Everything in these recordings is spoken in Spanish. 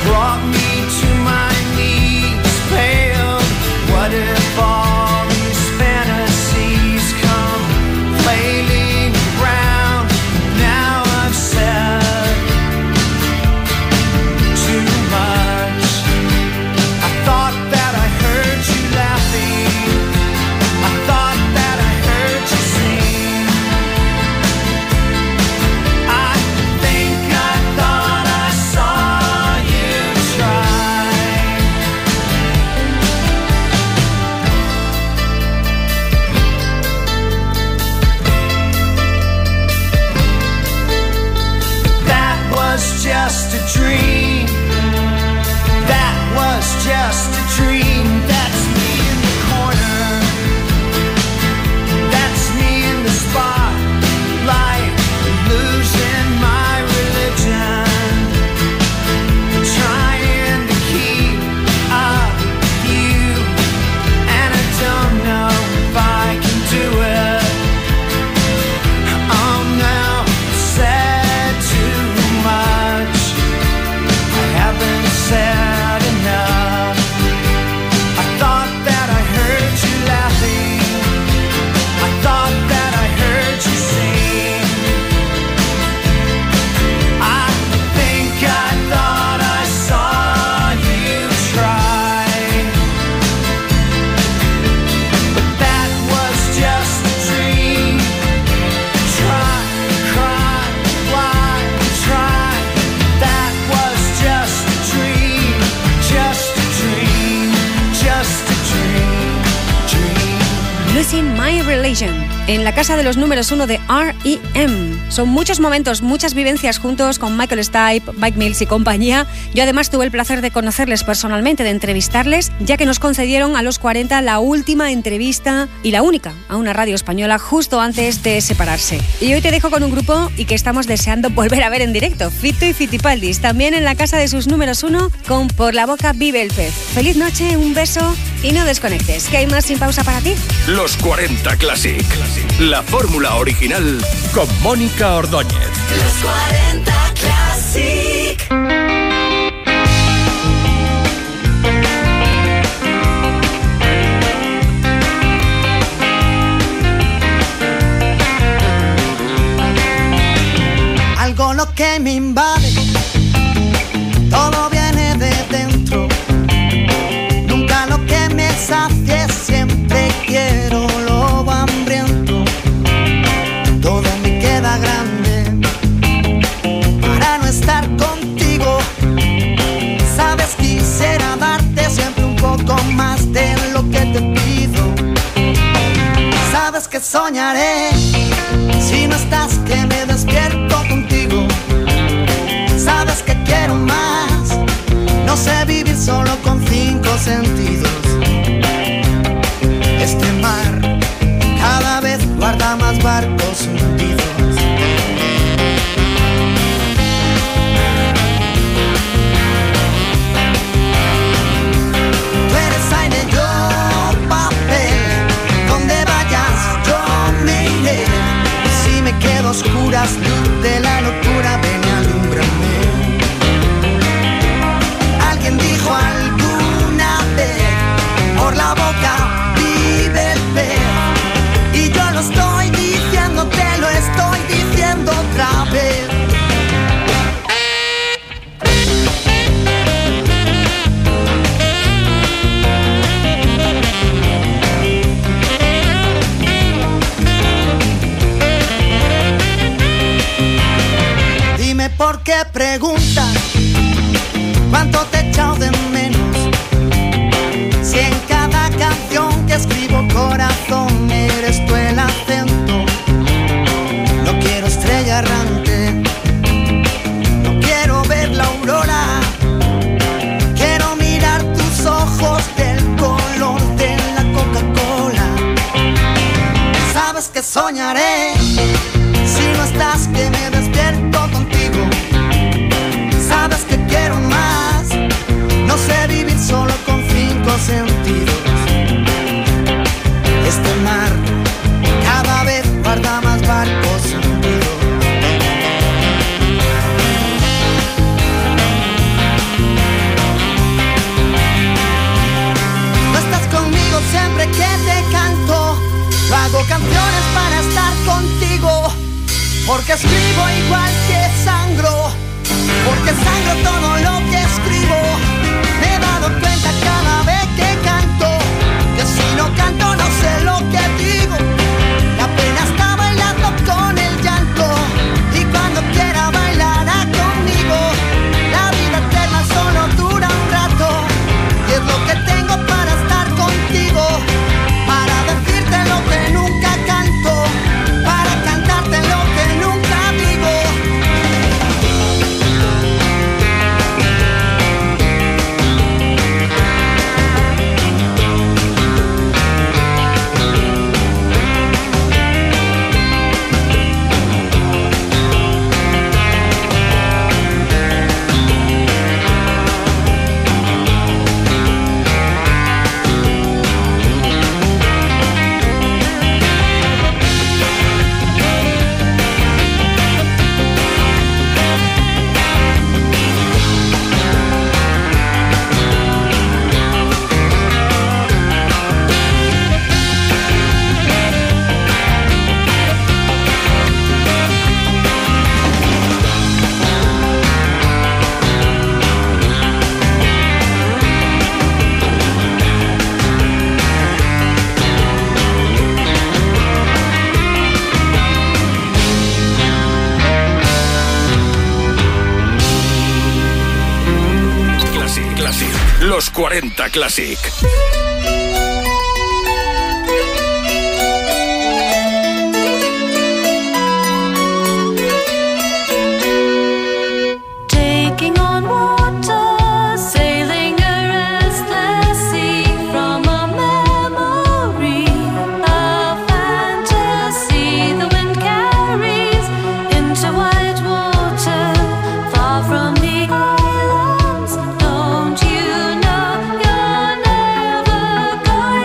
brought me to my knees, pale. What if all these fantasies come flailing around? Now I've said too much. I thought that I heard you laughing. I thought that I heard you sing. I think I thought I saw you try. That was just a dream. That was just a dream. That's me in the corner. That's me in the spotlight, losing my religion, trying to keep up with you, and I don't know if I can do it. Oh no, I've said too much. I haven't said enough. I thought that I heard you laughing. I thought that I heard you sing. I think I thought I saw you try. But that was just a dream. Try, cry, lie, try. That was just a dream. Just a dream. Just a dream. Dream. Losing My Religion, en la casa de los números 1 de R.E.M. Son muchos momentos, muchas vivencias juntos con Michael Stipe, Mike Mills y compañía. Yo además tuve el placer de conocerles personalmente, de entrevistarles, ya que nos concedieron a los 40 la última entrevista y la única a una radio española justo antes de separarse. Y hoy te dejo con un grupo y que estamos deseando volver a ver en directo, Fito y Fitipaldis, también en la casa de sus números 1 con Por la boca vive el pez. Feliz noche, un beso y no desconectes, que hay más sin pausa para ti. Los 40 Classic. La fórmula original con Mónica Ordóñez. Los 40 Classic. Algo lo que me invade, todo viene de dentro. Nunca lo que me sacie, siempre quiero lo hambriento. Todo me queda grande para no estar contigo. Sabes, quisiera darte siempre un poco más de lo que te pido. Sabes que soñaré si no estás, que me despierto contigo. Sabes que quiero más, no sé vivir solo con 5 sentidos. Este mar cada vez guarda más barcos hundidos. Tú eres aire, yo papel, donde vayas yo me iré. Y si me quedo a oscuras, luz de la locura, ven y alúmbrame. Alguien dijo alguna vez, por la boca vive el pez, y yo lo estoy diciendo porque escribo igual que sangro, porque sangro todo lo que escribo. Me he dado cuenta cada vez que canto, que si no canto no sé lo que digo. La pena está bailando con el llanto, y cuando quiera bailará conmigo. La vida eterna solo dura un rato, y es lo que tengo para estar contigo, para decirte lo que nunca canto, para cantarte lo que nunca digo. Los 40 Classic. Going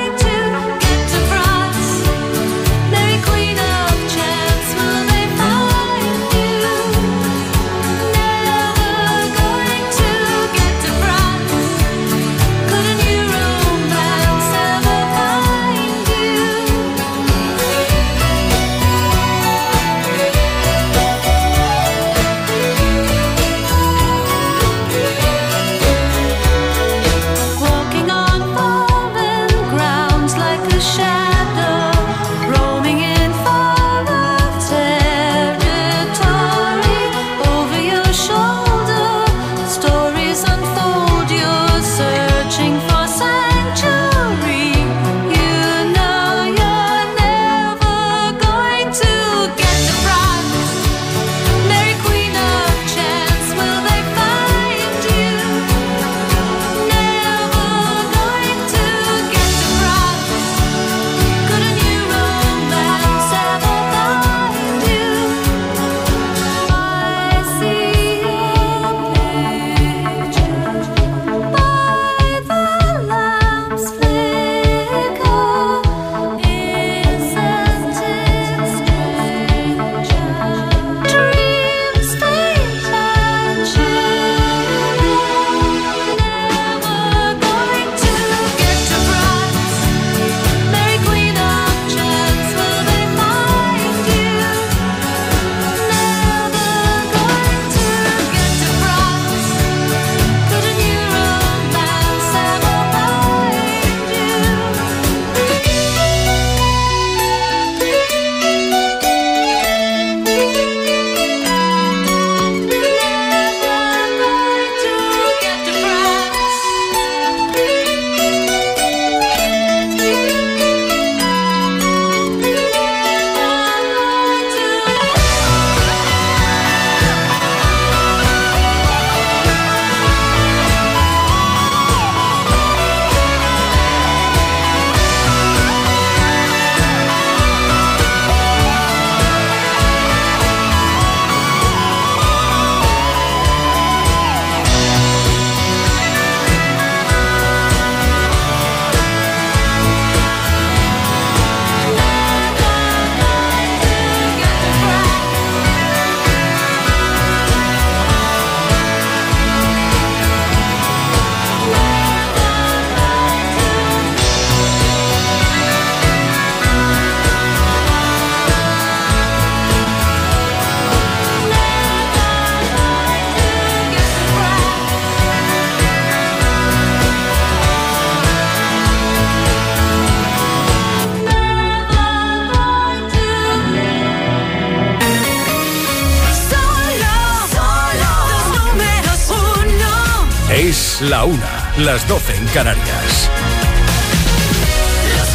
Es la 1, las 12 en Canarias. Los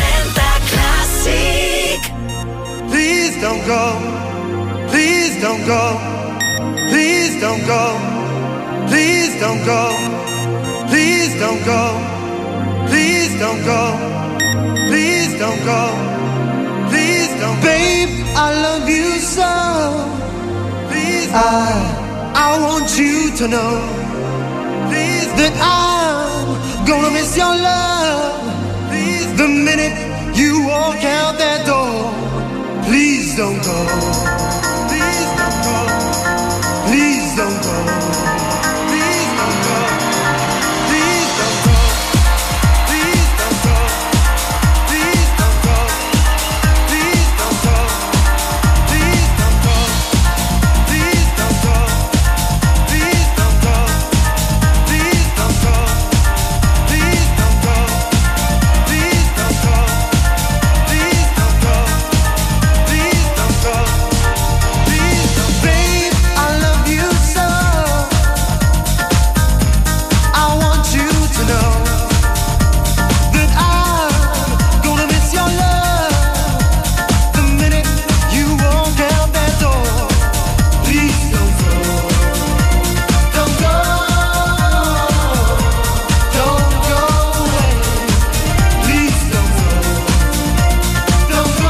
40 Classic. Please don't go, please don't go, please don't go, please don't go, please don't go, please don't go, please don't go, please don't. Babe, I love you so. Please, I want you to know, please, that I'm gonna miss your love. Please, the minute you walk out that door. Please don't go. Please don't go. Please don't go. Please don't go. Please don't go. Please don't go. Please don't go. Please don't go. Please don't go. Please don't go. Please don't go. Please don't go. Please don't go. Please don't go. Please don't go. Please don't go. Please don't. Babe, I love you so. I want you to know that I'm gonna miss your love the minute you walk out that door. Please don't go. Don't go. Don't go away. Please don't go. Don't go.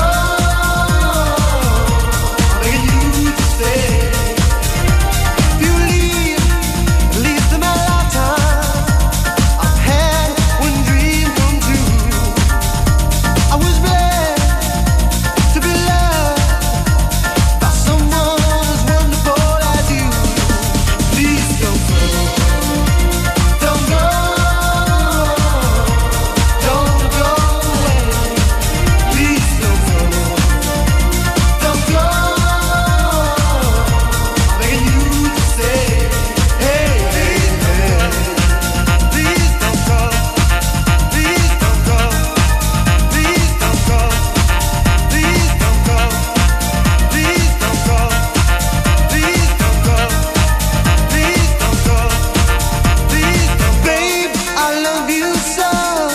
I'm begging you to stay. If you leave, at least in my lifetime, I've had one dream come true. I was blessed to be loved by someone as wonderful as you. Please don't go. Don't go. Don't go away. Please don't go. Don't go. I'm begging you to stay. Hey, hey, hey. Please don't go. Please don't go. Please don't go. Please don't go. Please don't go. Please don't go. Please don't go. Please don't. Babe, I love you so.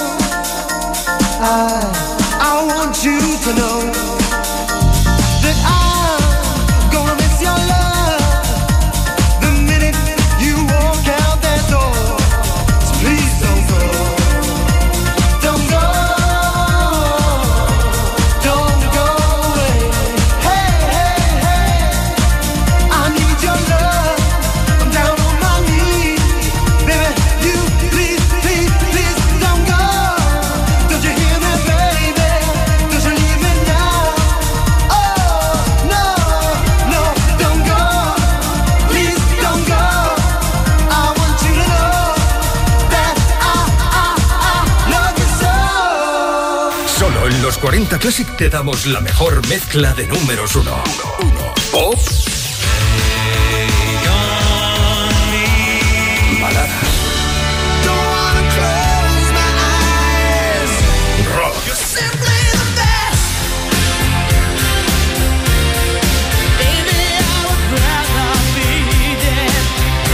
I want you to know that I'm gonna miss your love the minute you walk out that door. So please don't go. Don't go. Don't go away. Hey, hey, hey. I need your love. I'm down on my knees. Baby, you please, please, please don't go. Don't you hear me, baby? Don't you leave me now? Oh, no, no, don't go. Please don't go. I want you to know that I love you so. Solo en los 40 Classic te damos la mejor mezcla de números 1. Pop. Baladas. Don't wanna close my eyes. Rock. Simply the best. Baby, I would rather be dead.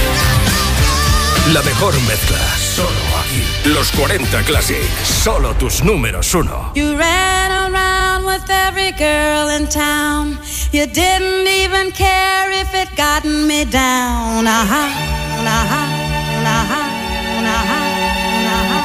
La mejor mezcla. Solo aquí. Los 40 Classic. Solo tus números 1. You ran around with every girl in town. You didn't even care if it gotten me down. Aha, aha, aha, aha, aha,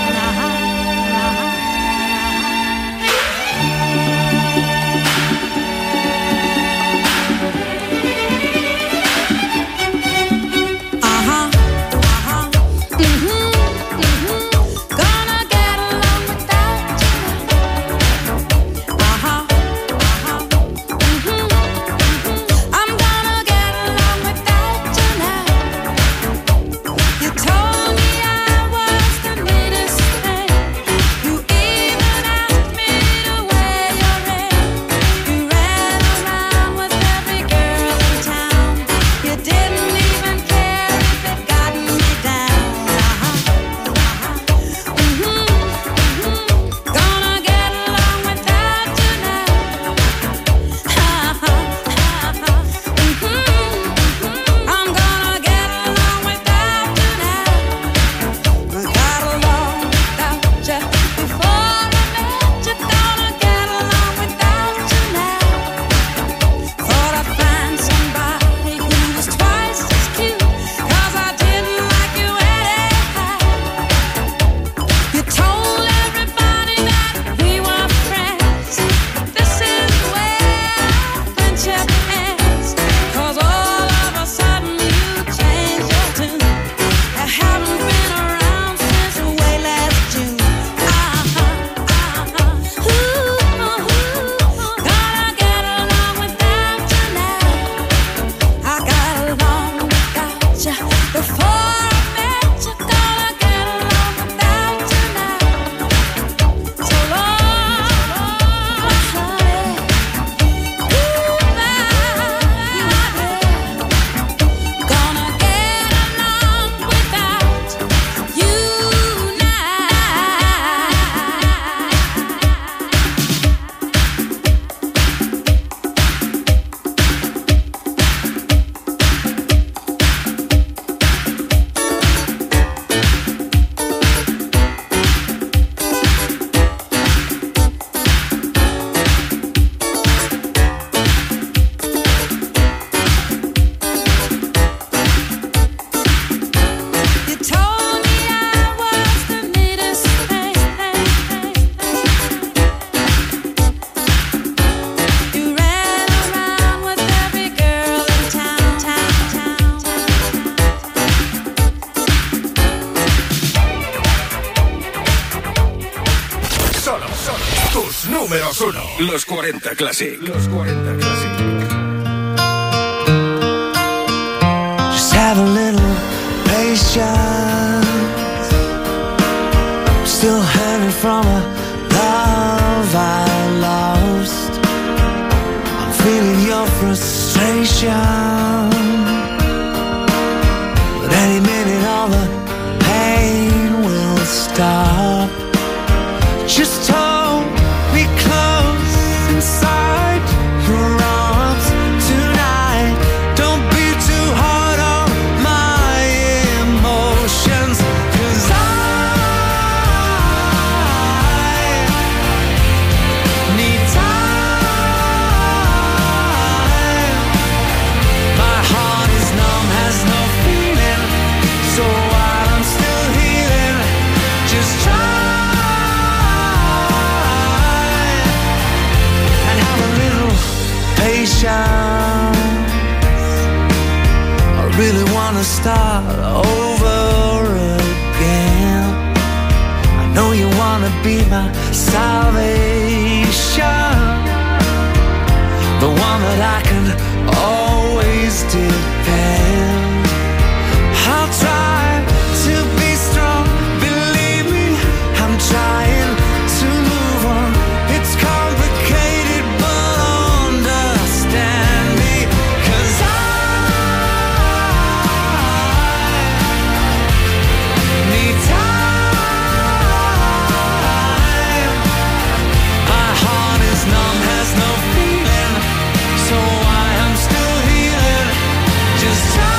Gonna get along without you. I'm gonna get along without you now. números 1. Los 40 Classic. Los 40 Classic. Just have a little patience. Still hanging from a love I lost. I'm feeling your frustration. But any minute all the pain will stop. Just hold me close inside your arms tonight. Don't be too hard on my emotions, 'cause I need time. My heart is numb, has no feeling. So while I'm still healing, just try and have a little patience. I really wanna start over again. I know you wanna be my salvation, the one that I can always depend. I'll try to be strong, believe me, I'm trying to move on. It's complicated, but understand me, 'cause I need time. My heart is numb, has no feeling, so I am still healing. Just try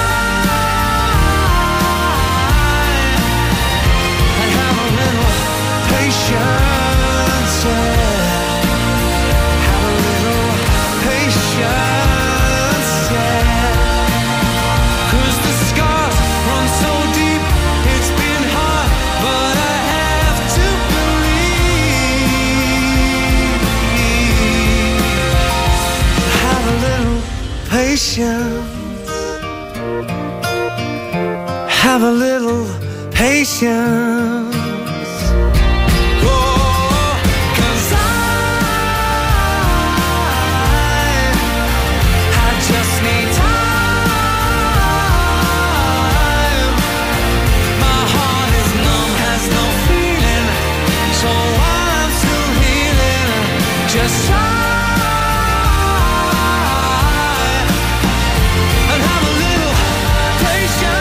and have a little patience, yeah. Have a little patience, yeah. 'Cause the scars run so deep, it's been hard, but I have to believe. Have a little patience. Have a little patience. Oh, 'cause I just need time. My heart is numb, has no feeling, so I'm still healing. Just try and have a little patience.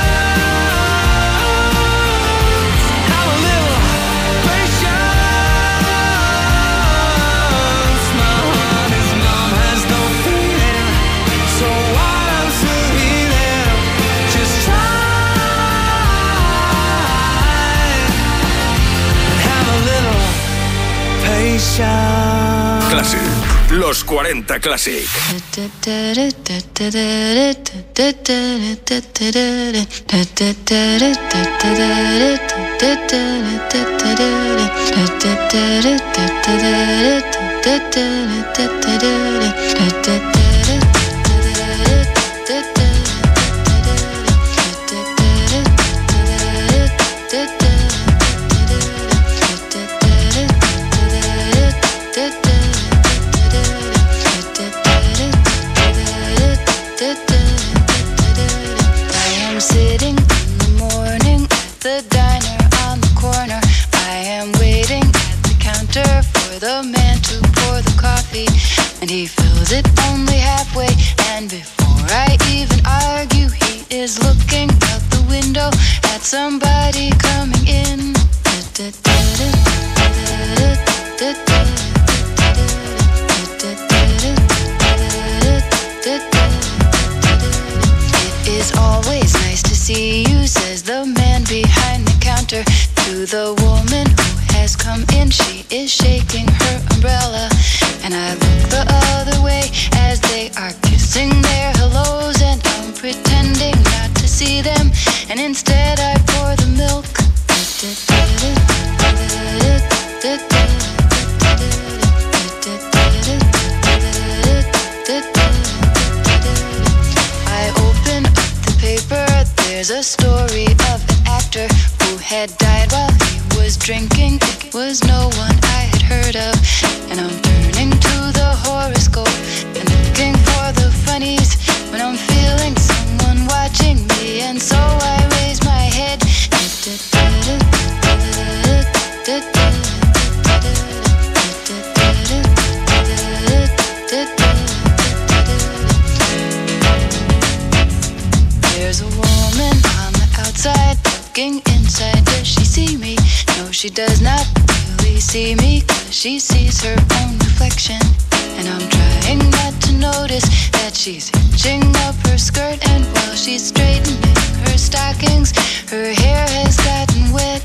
Have a little patience. My heart is numb, has no feeling, so I'm still healing. Just try and have a little patience. Classic. Los 40 Classic. I am sitting in the morning at the diner on the corner. I am waiting at the counter for the man to pour the coffee, and he fills it only halfway. And before I even argue, he is looking out the window at somebody coming in. It is always nice to see you, says the man behind the counter to the woman who has come in. She is shaking her umbrella, and I look the other way as they are kissing their hellos, and I'm pretending not to see them, and instead I pour the milk. I open up the paper, there's a story of an actor who had died while he was drinking. It was no one I had heard of, and inside, does she see me? No, she does not really see me, 'cause she sees her own reflection. And I'm trying not to notice that she's hitching up her skirt, and while she's straightening her stockings, her hair has gotten wet.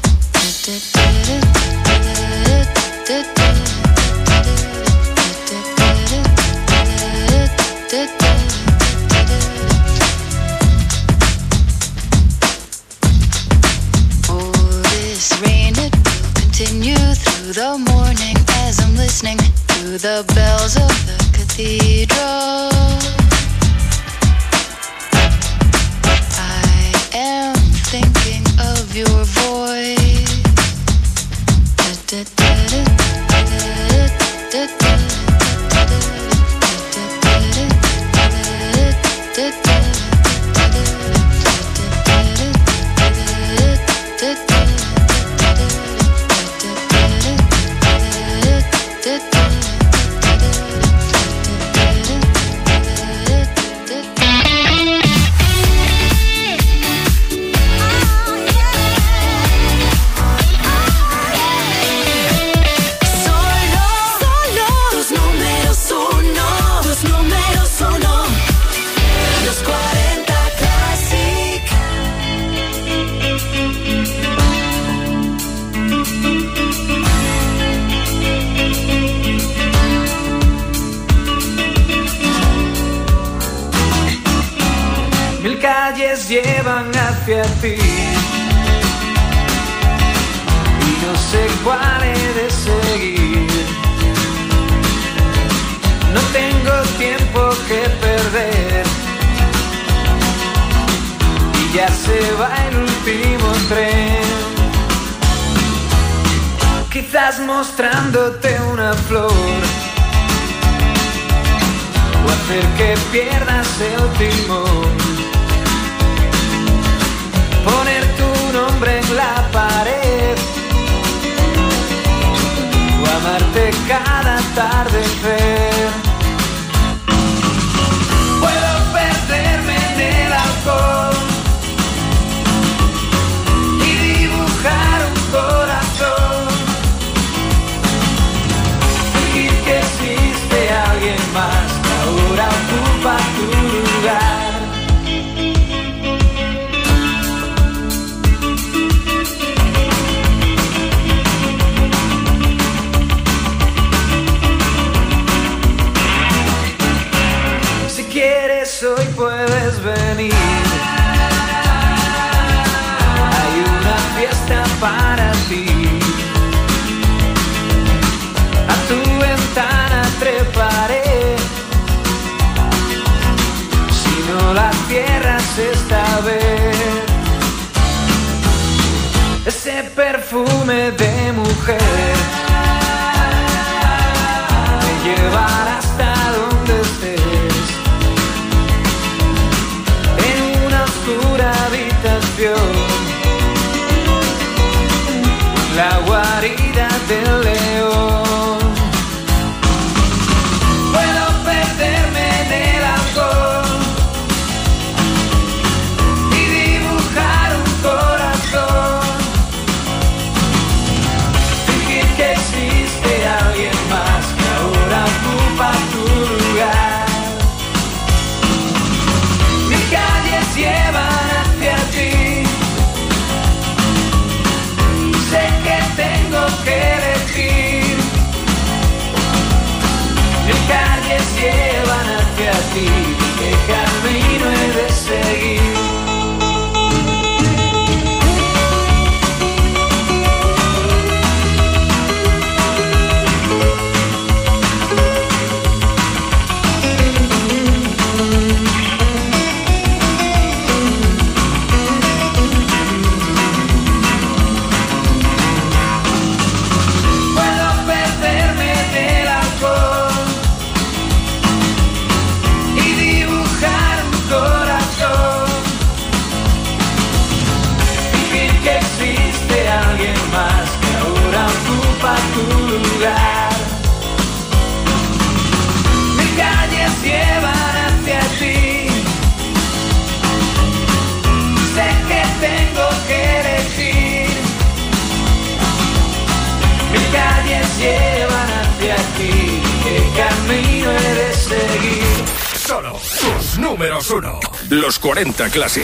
Oh, this rain, it will continue through the morning as I'm listening to the bells of the cathedral. I am thinking of your voice. Llevan hacia ti y no sé cuál he de seguir. No tengo tiempo que perder y ya se va el último tren. Quizás mostrándote una flor o hacer que pierdas el timón. Poner tu nombre en la pared o amarte cada atardecer. Puedo perderme en el alcohol y dibujar un corazón, fingir que existe alguien más que ahora ocupa tu lugar. Hoy puedes venir, hay una fiesta para ti. A tu ventana treparé, si no la cierras esta vez. Ese perfume de mujer me llevará hasta donde estés. Oscura habitación, la guarida del león. Puedo perderme en el alcohol y dibujar un corazón, fingir que existe alguien más que ahora ocupa tu lugar. Llevan hacia ti, sé que tengo que elegir. Solo tus números 1. Los 40 Classic.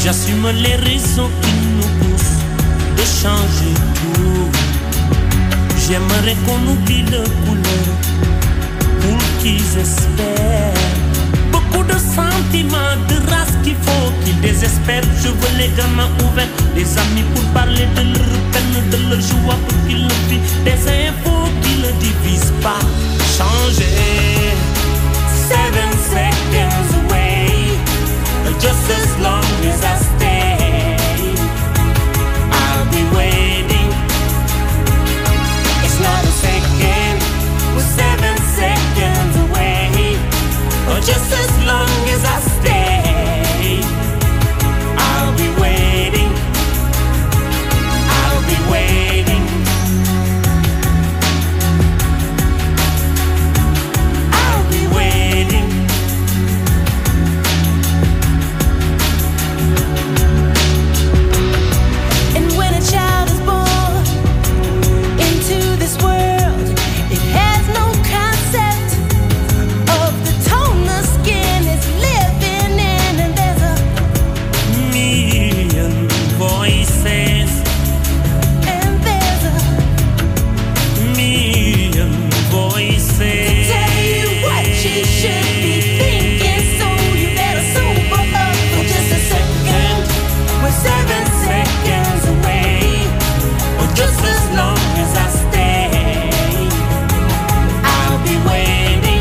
J'assume les raisons qui nous poussent de changer tout. J'aimerais qu'on oublie le couleur pour qu'ils espèrent. Beaucoup de sentiments, de race qu'il faut qu'ils désespèrent. Je veux les gamins ouverts, des amis pour parler de leur peine, de leur joie pour qu'ils le vivent. Des infos qui ne divisent pas. Changer. 7 seconds away, just as long as I stay, I'll be waiting. It's not a second, we're 7 seconds away, just as long as I stay, I'll be waiting. I'll be waiting. I'll be waiting. And when a child is born into this world, it has no concept of the tone the skin is living in. And there's a million voices, and there's a million voices. tell you what she should be thinking. So you better sober up for just a second. We're 7 seconds away, or just as long as I stay, I'll be waiting.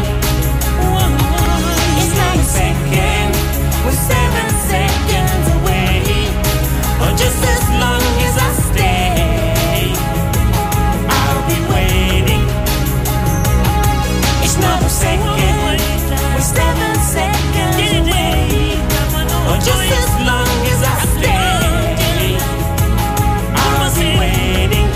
It's not a second, we're 7 seconds away, or just as long as I stay, I'll be waiting. It's not a second, we're 7 seconds away, or just as long as I stay, I'll be waiting.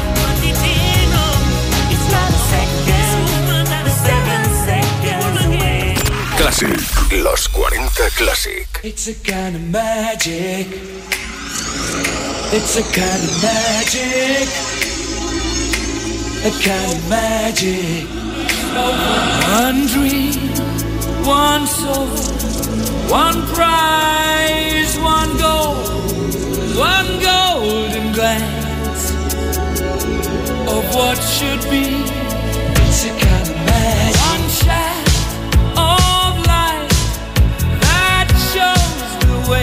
It's not a second, we're 7 seconds away. Classic. Los 40 Classic. It's a kind of magic. It's a kind of magic. A kind of magic. One dream, one soul, one prize, one goal, one golden glance of what should be. It's a kind of magic. One shaft of light that shows the way.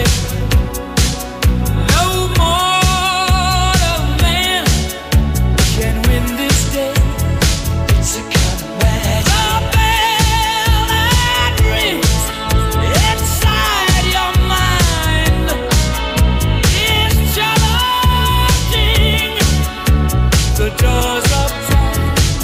No mortal man can win this day. It's a kind of magic. The bell that rings inside your mind is challenging the doors of time.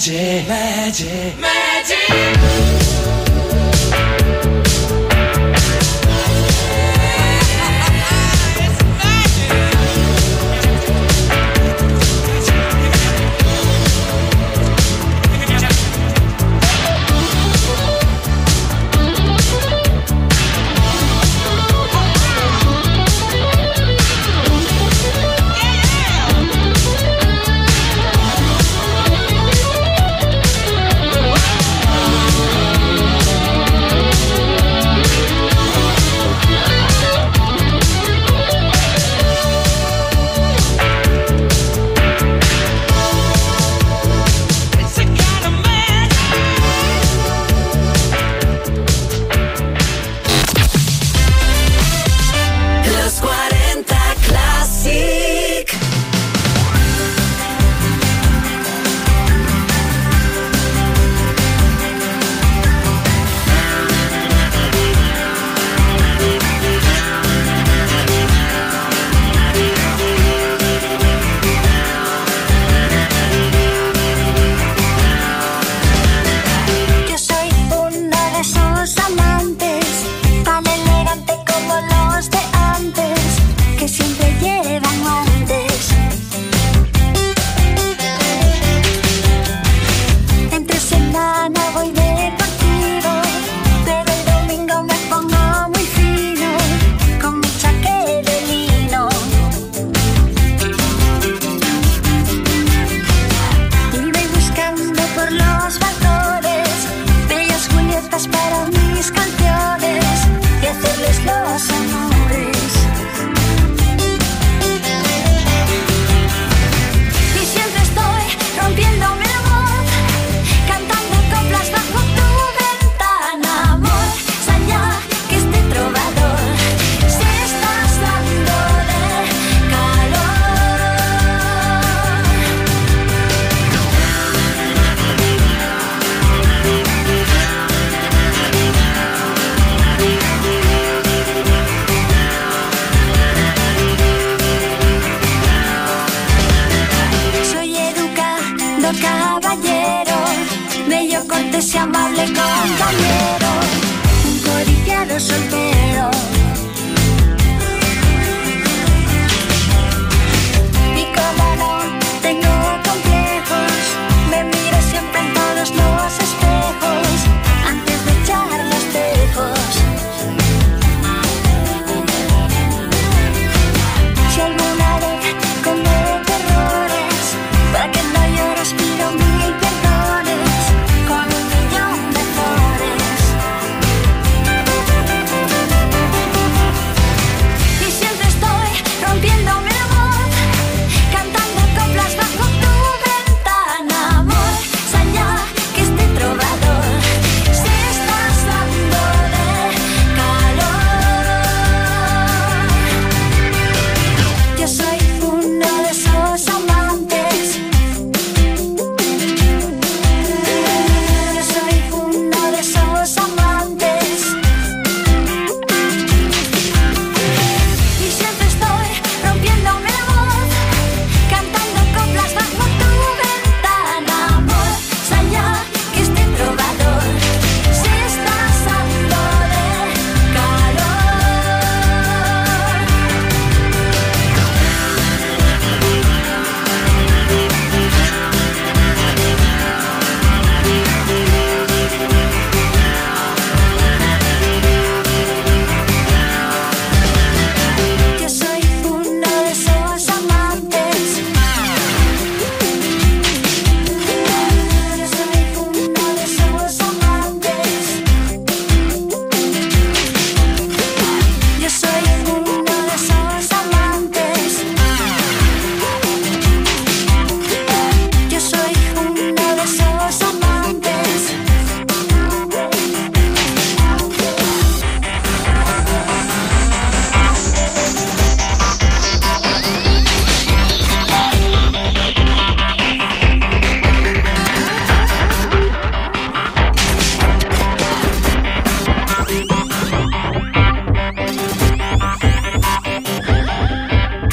Magic, magic, magic.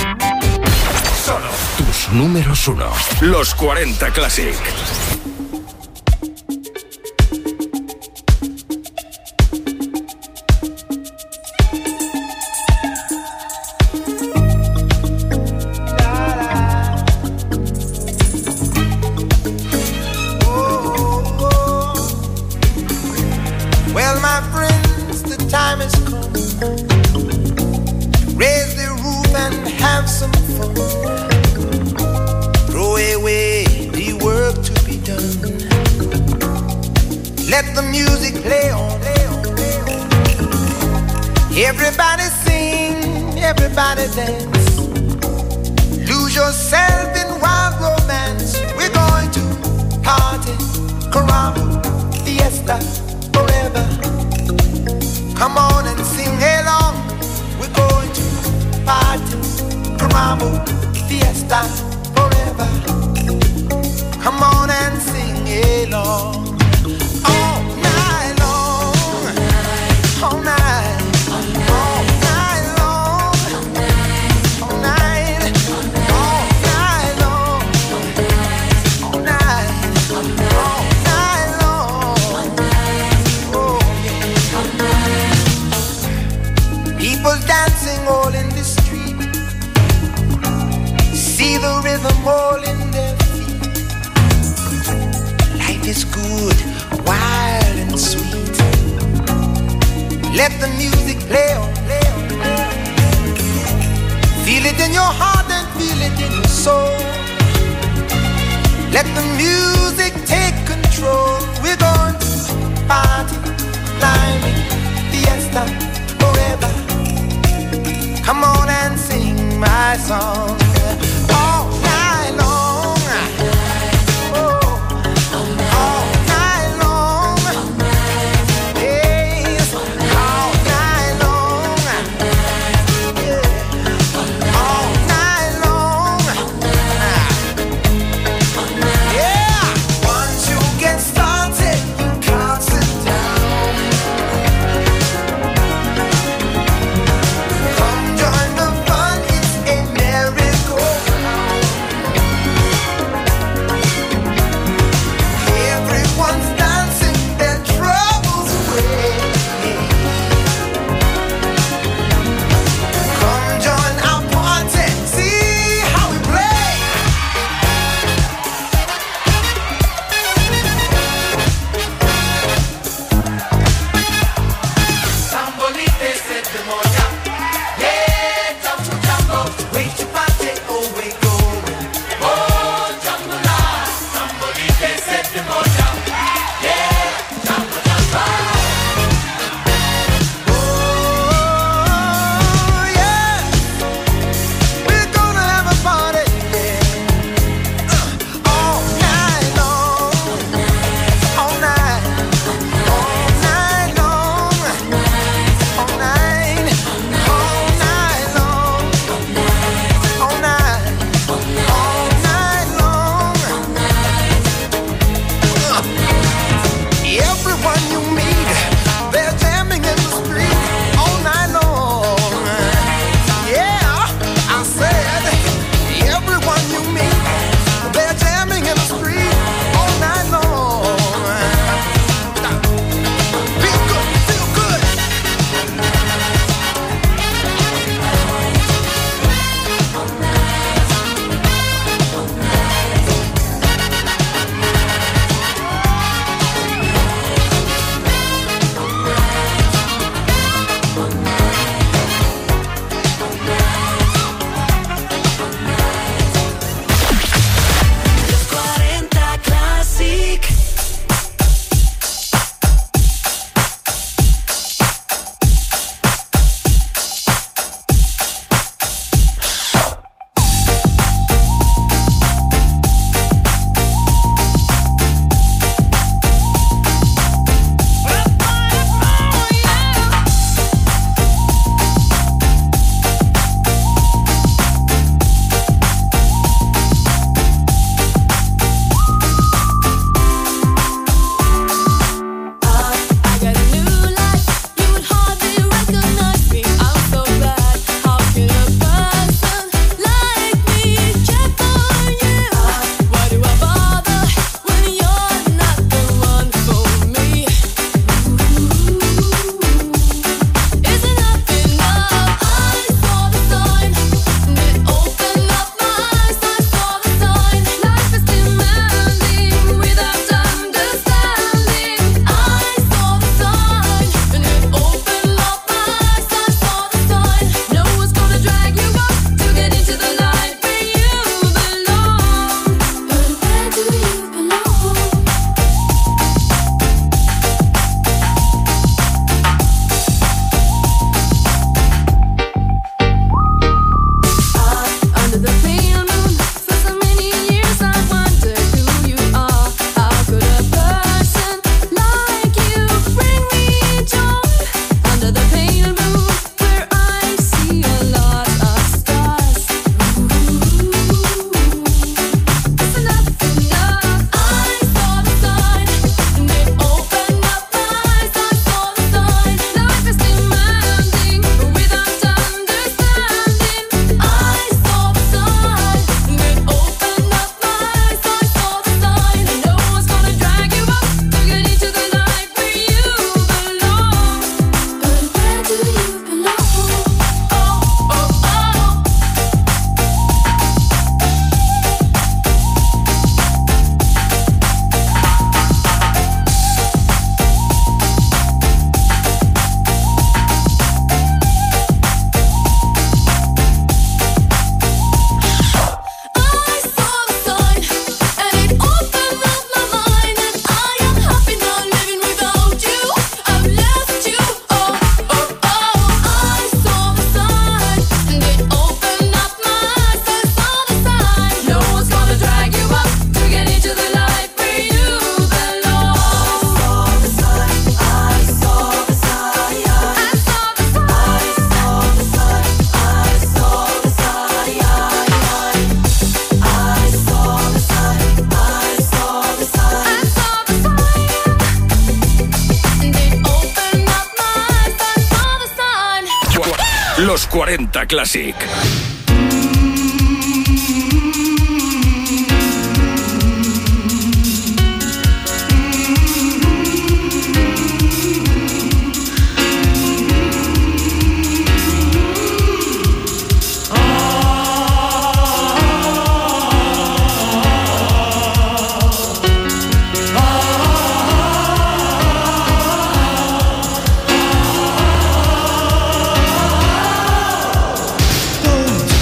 Números 1. Los 40 Classic. Well, my friends, the time has come. Raise the roof and have some fun. Throw away the work to be done. Let the music play on. Everybody sing, everybody dance. Lose yourself in wild romance. We're going to party, caramba, fiesta, forever. Come on and sing along. We're going to party, caramba, fiesta, forever. Come on and sing along. All night long, all night. Dancing all in the street, see the rhythm all in their feet. Life is good, wild and sweet. Let the music play on, play on, play on. Feel it in your heart and feel it in your soul. Let the music take control. We're going to party, climbing, fiesta, forever. Come on and sing my song all night long. Oh, all night long. Yes, all night long. Yeah, all night long. Yeah, once you get started, you can't sit down. Join the fun, it's a marathon. Los 40 Classic. Don't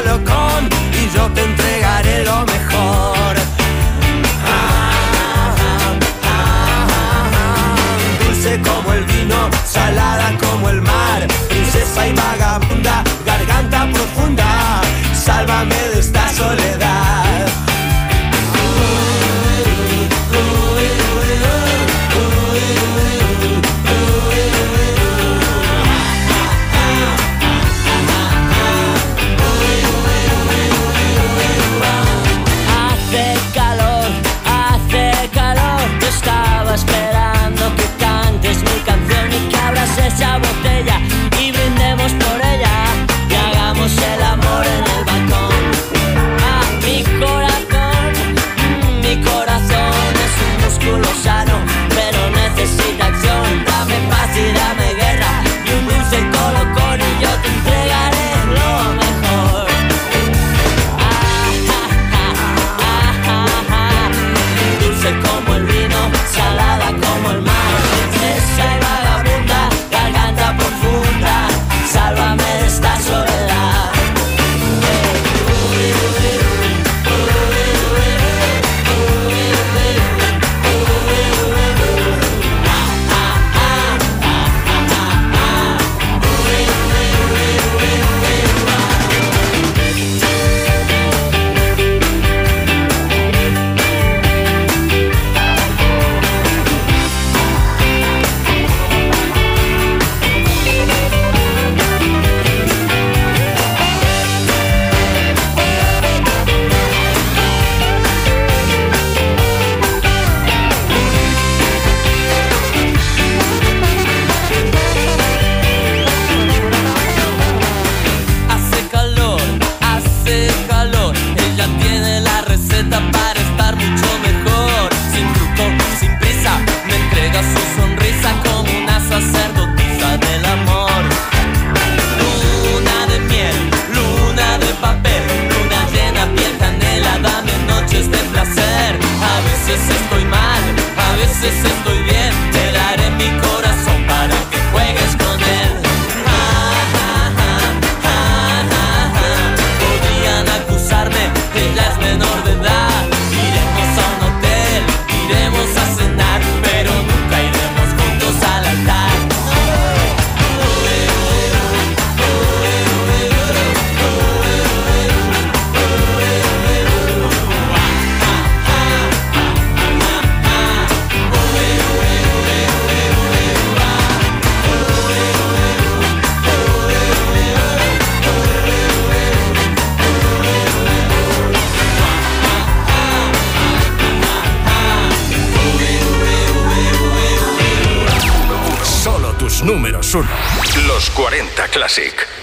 colocón y yo te entregaré lo mejor. Dulce como el vino, salada como el mar, princesa y vagabunda, garganta profunda, sálvame de esta soledad. Hace calor, yo estaba esperando que cantes mi canción y que abras esa botella y brindemos por ella y hagamos el amor en el balcón. Mi corazón es un músculo sano, pero necesita acción. Dame paz y dame guerra y un dulce colocón y yo te entregaré lo mejor. Dulce como el vino, salada como el mar, princesa y vagabunda, garganta profunda, sálvame de esta soledad. Hace calor, ella tiene la receta para estar mucho mejor. Sin truco, sin prisa, me entrega su sonrisa como una sacerdotisa del amor. Luna de miel, luna de papel, luna llena, piel canela, dame noches de placer. A veces estoy mal, a veces estoy bien, te daré mi corazón para que juegues con él. Ella es menor de edad, iremos a un hotel, iremos a cenar, pero nunca iremos juntos al altar. Números 1. Los 40 Classic.